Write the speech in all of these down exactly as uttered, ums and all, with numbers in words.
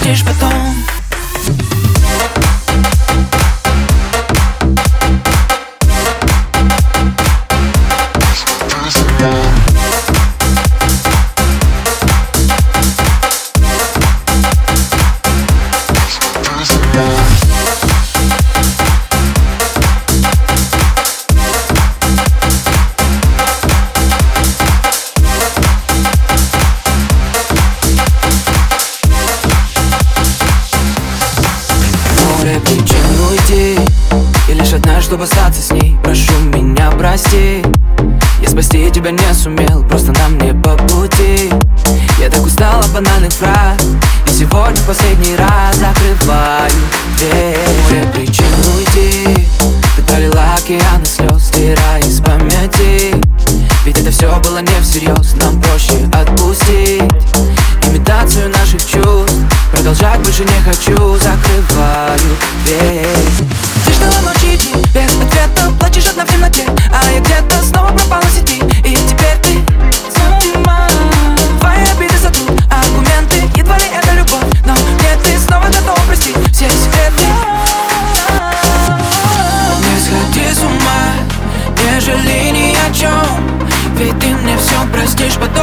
простишь потом. Причин уйти, и лишь одна, чтобы остаться с ней. Прошу меня, прости, я спасти тебя не сумел, просто нам не по пути. Я так устал от банальных фраз, и сегодня последний раз закрываю дверь. Море причин уйти, ты пролила океаны слез, стирая из памяти. Ведь это все было не всерьез, нам проще отпустить имитацию наших чувств. Продолжать больше не хочу, закрываю дверь. Ты ждала ночи дни, без ответа, плачешь одна в темноте, а я где-то снова пропала в сети. И теперь ты снова твои обиды сотрут аргументы, едва ли это любовь, но мне ты снова готова простить все секреты. Не сходи с ума, не жалей ни о чем, ведь ты мне все простишь потом.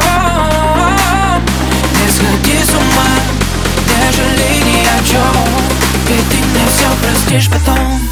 Не сходи с ума, не жалей ни о чем, ведь ты мне все простишь потом.